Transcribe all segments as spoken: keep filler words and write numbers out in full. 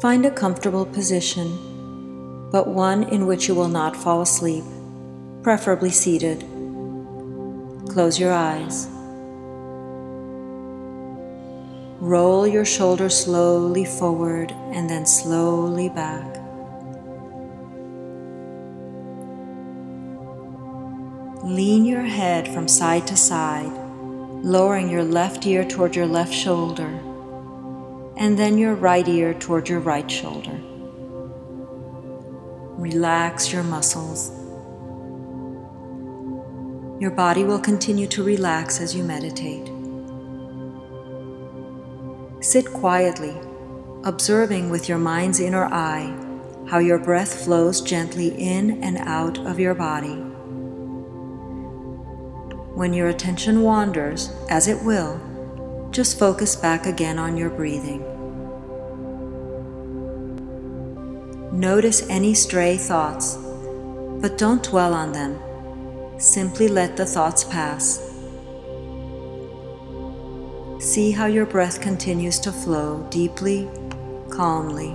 Find a comfortable position, but one in which you will not fall asleep, preferably seated. Close your eyes. Roll your shoulders slowly forward and then slowly back. Lean your head from side to side, lowering your left ear toward your left shoulder, and then your right ear toward your right shoulder. Relax your muscles. Your body will continue to relax as you meditate. Sit quietly, observing with your mind's inner eye how your breath flows gently in and out of your body. When your attention wanders, as it will, just focus back again on your breathing. Notice any stray thoughts, but don't dwell on them. Simply let the thoughts pass. See how your breath continues to flow deeply, calmly.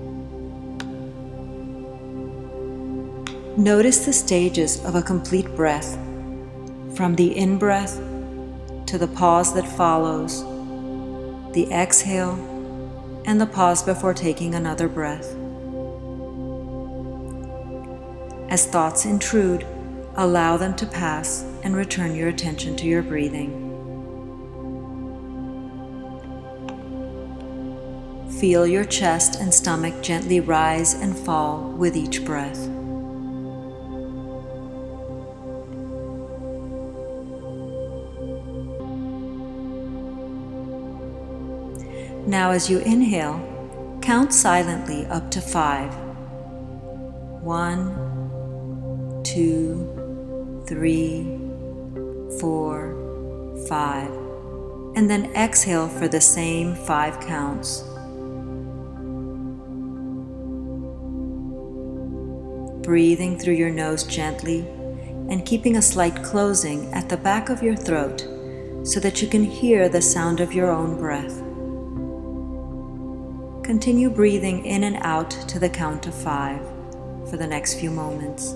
Notice the stages of a complete breath, from the in-breath to the pause that follows, the exhale, and the pause before taking another breath. As thoughts intrude, allow them to pass and return your attention to your breathing. Feel your chest and stomach gently rise and fall with each breath. Now as you inhale, count silently up to five. One, two, three, four, five, and then exhale for the same five counts. Breathing through your nose gently and keeping a slight closing at the back of your throat so that you can hear the sound of your own breath. Continue breathing in and out to the count of five for the next few moments.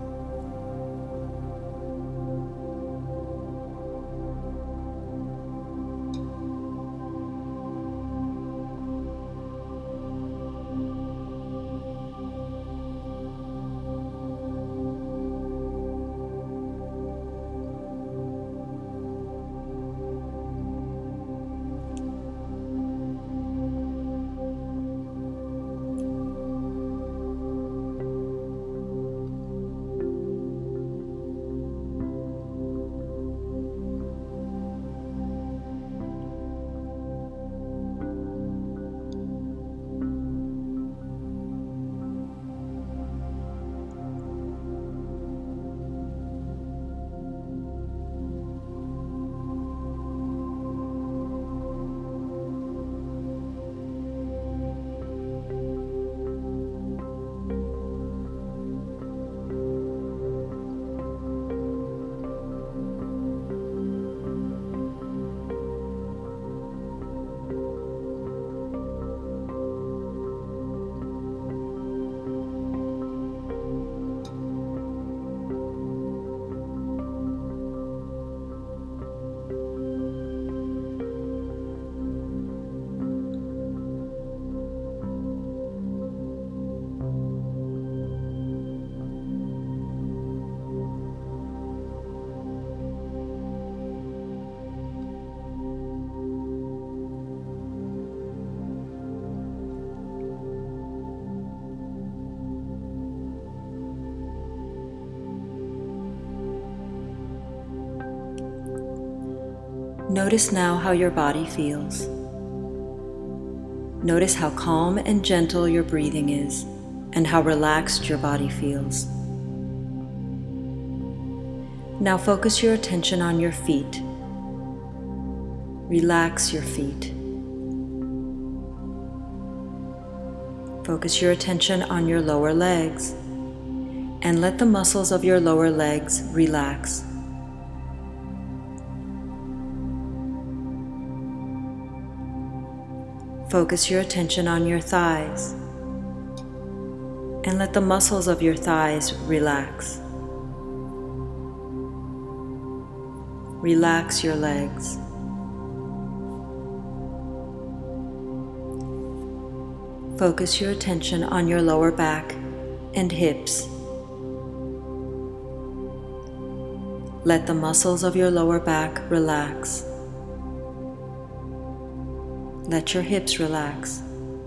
Notice now how your body feels. Notice how calm and gentle your breathing is, and how relaxed your body feels. Now focus your attention on your feet. Relax your feet. Focus your attention on your lower legs, and let the muscles of your lower legs relax. Focus your attention on your thighs and let the muscles of your thighs relax. Relax your legs. Focus your attention on your lower back and hips. Let the muscles of your lower back relax. Let your hips relax.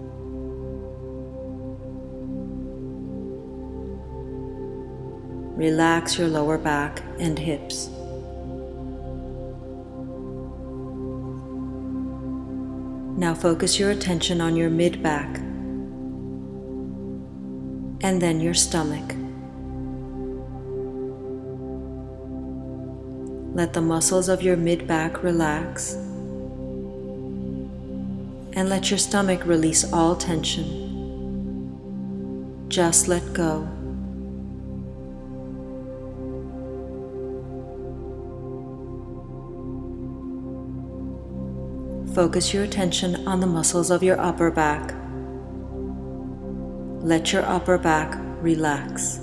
Relax your lower back and hips. Now focus your attention on your mid-back and then your stomach. Let the muscles of your mid-back relax and let your stomach release all tension. Just let go. Focus your attention on the muscles of your upper back. Let your upper back relax.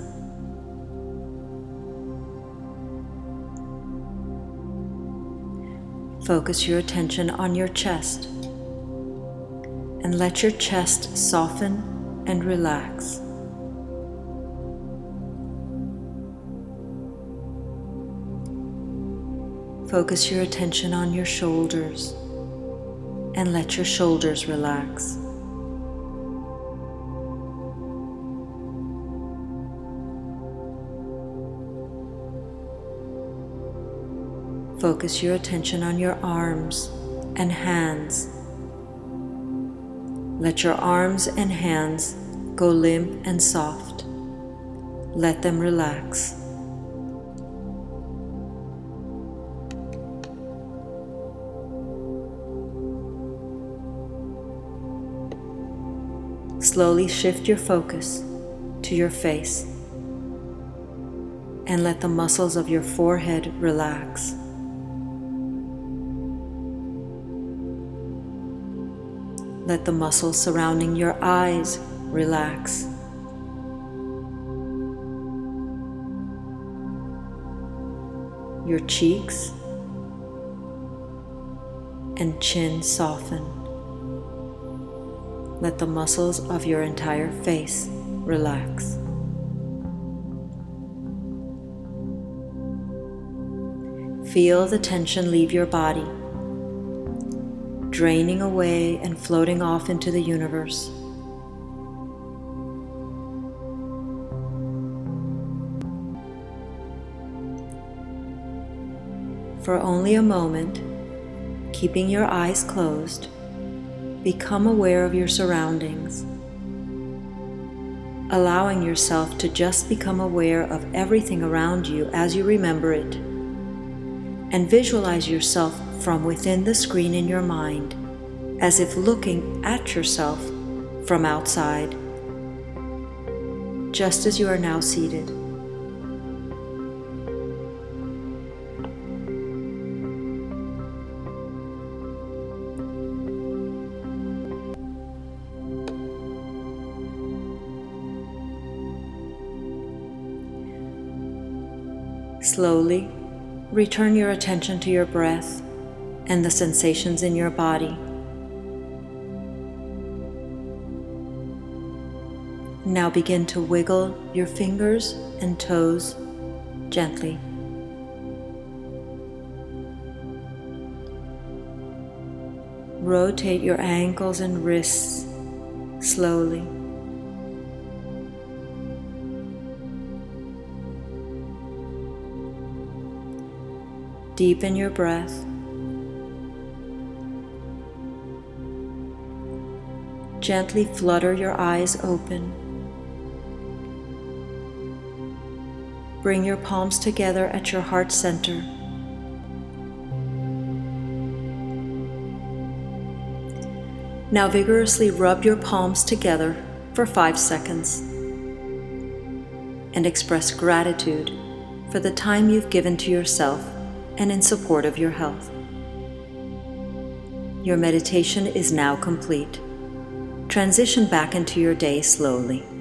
Focus your attention on your chest and let your chest soften and relax. Focus your attention on your shoulders and let your shoulders relax. Focus your attention on your arms and hands. Let your arms and hands go limp and soft. Let them relax. Slowly shift your focus to your face and let the muscles of your forehead relax. Let the muscles surrounding your eyes relax. Your cheeks and chin soften. Let the muscles of your entire face relax. Feel the tension leave your body, draining away and floating off into the universe. For only a moment, keeping your eyes closed, become aware of your surroundings, allowing yourself to just become aware of everything around you as you remember it, and visualize yourself from within the screen in your mind, as if looking at yourself from outside, just as you are now seated. Slowly return your attention to your breath and the sensations in your body. Now begin to wiggle your fingers and toes gently. Rotate your ankles and wrists slowly. Deepen your breath. Gently flutter your eyes open. Bring your palms together at your heart center. Now vigorously rub your palms together for five seconds and express gratitude for the time you've given to yourself and in support of your health. Your meditation is now complete. transition back into your day slowly.